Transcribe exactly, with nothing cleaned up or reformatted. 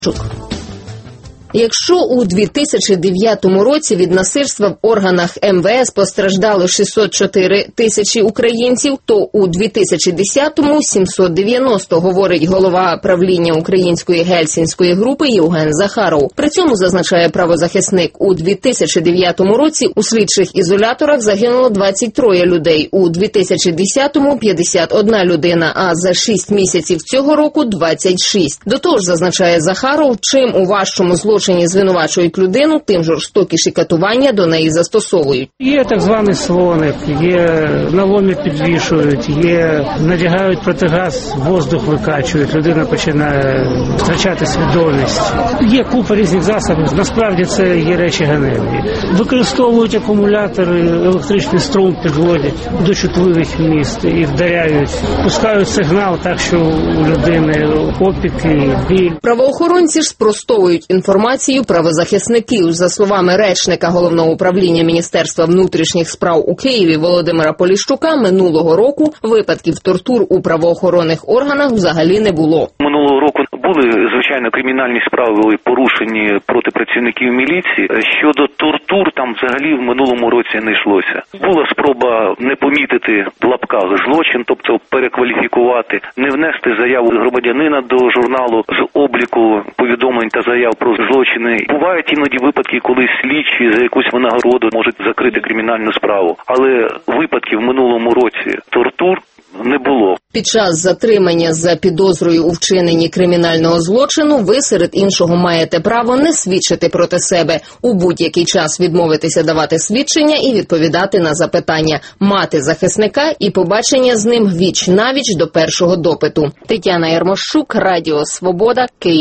Якщо у дві тисячі дев'ятому році від насильства в органах ем ве ес постраждало шістсот чотири тисячі українців, то у дві тисячі десятому – сімсот дев'яносто, говорить голова правління української гельсінської групи Євген Захаров. При цьому, зазначає правозахисник, у дві тисячі дев'ятому році у слідчих ізоляторах загинуло двадцять троє людей, у дві тисячі десятому – п'ятдесят одна людина, а за шість місяців цього року – двадцять шість. До того ж, зазначає Захаров, чим у важчому злочині звинувачують людину, тим жорстокіші катування до неї застосовують. Є так званий слоник, є на ломі підвішують, є надягають протигаз, воздух викачують, людина починає втрачати свідомість. Є купа різних засобів, насправді це є речі ганебні. Використовують акумулятори, електричний струм підводять до чутливих місць і вдаряють, пускають сигнал так, що у людини опіки, біль. Правоохоронці ж спростовують інформацію правозахисників. За словами речника Головного управління Міністерства внутрішніх справ у Києві Володимира Поліщука, минулого року випадків тортур у правоохоронних органах взагалі не було. Минулого року були, звичайно, кримінальні справи порушені проти працівників міліції. Щодо тортур, там взагалі в минулому році не йшлося. Була спроба не помітити в лапках злочин, тобто перекваліфікувати, не внести заяву громадянина до журналу з обліку повідомлень та заяв про злочини. Бувають іноді випадки, коли слідчі за якусь винагороду можуть закрити кримінальну справу. Але випадків в минулому році тортур не було. Під час затримання за підозрою у вчиненні кримінального злочину ви серед іншого маєте право не свідчити проти себе, у будь-який час відмовитися давати свідчення і відповідати на запитання, мати захисника і побачення з ним віч-навіч до першого допиту. Тетяна Ярмощук, Радіо Свобода, Київ.